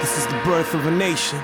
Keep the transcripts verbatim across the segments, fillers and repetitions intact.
This is the birth of a nation.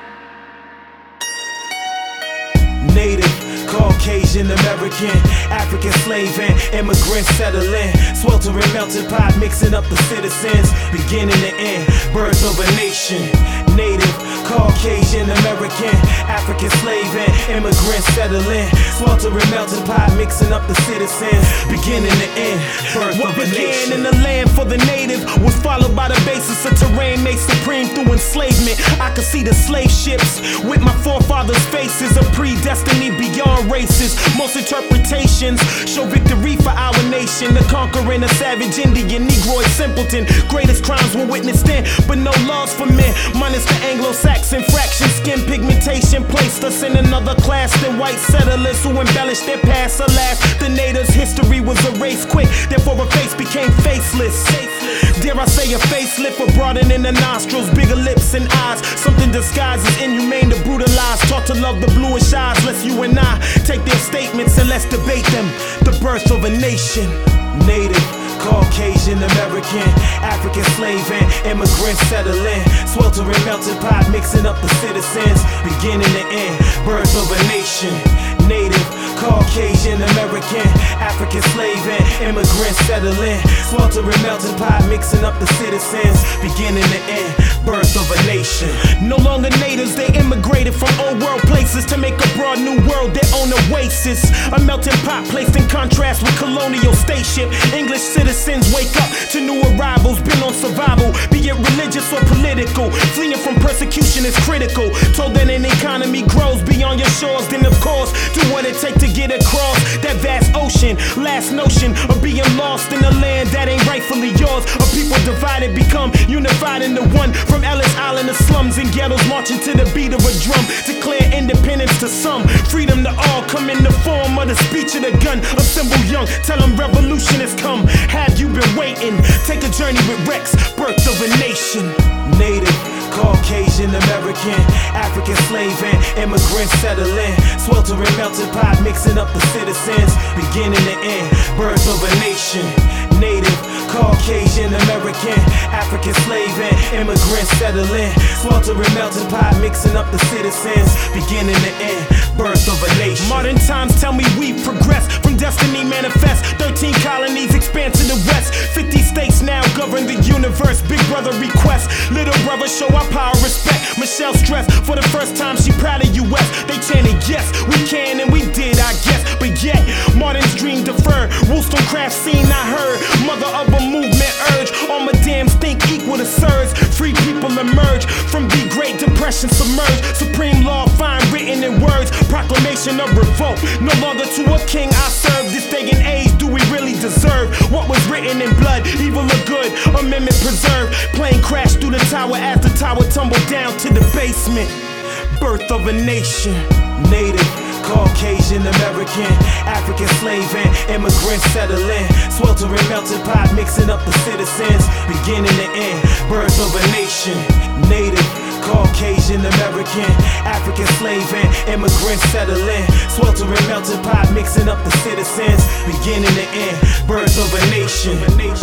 Native, Caucasian, American, African slave and immigrant settling, sweltering melting pot, mixing up the citizens, beginning to end, birth of a nation. Native, Caucasian, American, African slave and immigrant settling, sweltering melting pot, mixing up the citizens, beginning to end, birth what of a nation. What began in the land for the native was followed by the basis of terrain made supreme through enslavement. I could see the slave ships with my forefathers' faces, a predestiny beyond races. Most interpretations show victory for our nation, the conquering a savage Indian, Negroid simpleton. Greatest crimes were witnessed then, but no laws for men, minus the Anglo-Saxon fraction. Skin pigmentation placed us in another class than white settlers who embellished their past. Alas, the natives' history was erased quick, therefore a face became faceless. Dare I say a facelift for broadening the nostrils, bigger lips and eyes, something disguised as inhumane to brutalize. Taught to love the bluish eyes, lest you and I take their statements and let's debate them. The birth of a nation. Native, Caucasian, American, African slave and immigrant settling, sweltering melting pot, mixing up the citizens, beginning to end, birth of a nation. Native, Caucasian, American, African slave and immigrant settling, sweltering melting pot, mixing up the citizens, beginning to end, birth of a nation. No longer natives, they immigrated from old world places to make a broad new world their own oasis. A melting pot placed in contrast with colonial stateship. English citizens wake up to new arrivals, been on survival, be it religious or political. Fleeing from persecution is critical. Told that an economy grows beyond your shores, then of course do what it takes to get across that vast ocean. Last notion of being lost in a land that ain't rightfully yours. A people divided become unified into one. From Ellis Island to slums and ghettos, marching to the beat of a drum. Declare independence to some, freedom to all. Come in the form of the speech of the gun. Assemble young, tell them revolution has come. Have you been waiting? Take a journey with Rex, birth of a nation. Native, Caucasian, American, African slave and immigrant settling, sweltering melting pot, mixing up the citizens, beginning to end, birth of a nation. Native, Caucasian, American, African slave and immigrant settling, sweltering melting pot, mixing up the citizens, beginning to end, birth of a nation. Modern times tell me we've progressed from destiny manifest. Thirteen colonies expand to the west. Fifty states now govern the universe. Big brother request, little brother show our power, respect. Michelle stressed for the first time she proud of U S. They chanted yes, we can and we did, I guess. But yet, Martin's dream deferred. Wollstonecraft scene I heard. Mother of a movement urge. All my dams think equal to surge. Free people emerge from the Great Depression submerged. Supreme law find written in words. Proclamation of revolt. No longer to a king I serve. This day and age, do we really deserve what was written in blood? Evil or good? Amendment preserved. Plane crashed through the tower as the tower tumbled down to the basement. Birth of a nation. Native, Caucasian, American, African slave and immigrant settling, sweltering melting pot, mixing up the citizens, beginning to end, birth of a nation. Native, Caucasian, American, African slave and immigrant settling, sweltering melting pot, mixing up the citizens, beginning to end, birth of a nation.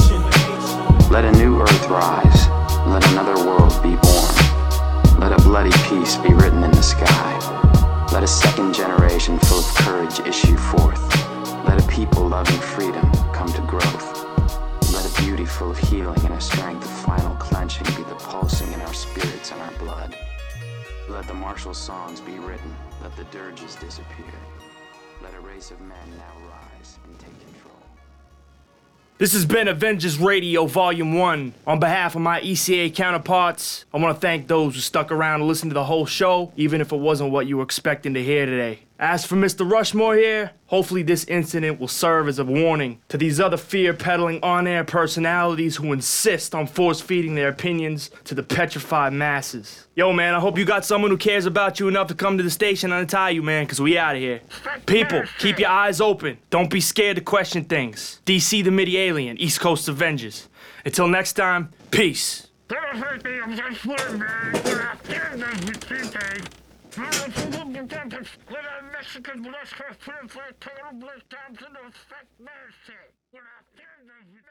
Let a new earth rise, let another world be born. Let a bloody peace be written in the sky. Let a second generation full of courage issue forth. Let a people loving freedom come to growth. Let a beauty full of healing and a strength of final clenching be the pulsing in our spirits and our blood. Let the martial songs be written. Let the dirges disappear. Let a race of men now rise and take control. This has been Avengers Radio Volume one. On behalf of my E C A counterparts, I want to thank those who stuck around and listened to the whole show, even if it wasn't what you were expecting to hear today. As for Mister Rushmore here, hopefully this incident will serve as a warning to these other fear-peddling on-air personalities who insist on force-feeding their opinions to the petrified masses. Yo, man, I hope you got someone who cares about you enough to come to the station and untie you, man, because we out of here. People, keep your eyes open. Don't be scared to question things. D C the Midi-Alien, East Coast Avengers. Until next time, peace. Mexican bless her for total breakdown to no fake mercy.